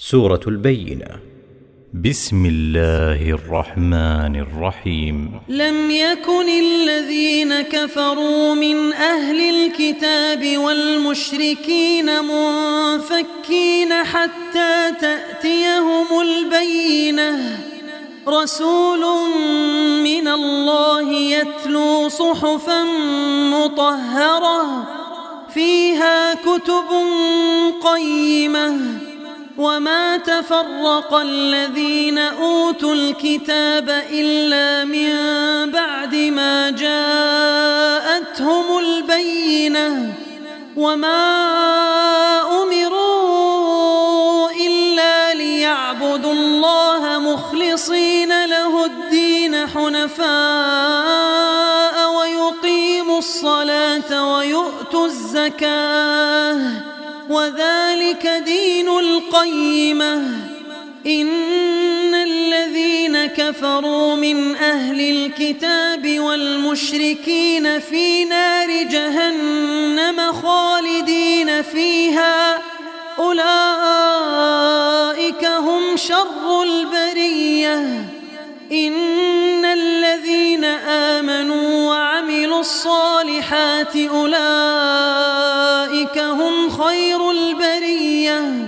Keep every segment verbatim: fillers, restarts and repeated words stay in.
سورة البينة. بسم الله الرحمن الرحيم. لم يكن الذين كفروا من أهل الكتاب والمشركين منفكين حتى تأتيهم البينة، رسول من الله يتلو صحفا مطهرة فيها كتب قيمة. وما تفرق الذين أوتوا الكتاب إلا من بعد ما جاءتهم البينة، وما أمروا إلا ليعبدوا الله مخلصين له الدين حنفاء ويقيموا الصلاة ويؤتوا الزكاة، وذلك دين القيمة. إن الذين كفروا من أهل الكتاب والمشركين في نار جهنم خالدين فيها، أولئك هم شر البرية. إن الذين آمنوا وعملوا الصالحات أولئك هم خير البرية،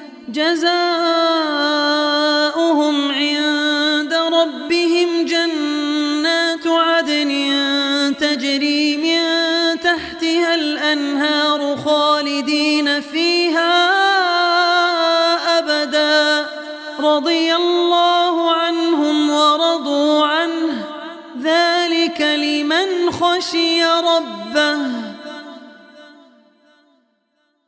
جزاؤهم عند ربهم جنات عدن تجري من تحتها الأنهار خالدين فيها أبدا، رضي الله عنهم ورضوا عنه، ذلك لمن خشي ربه.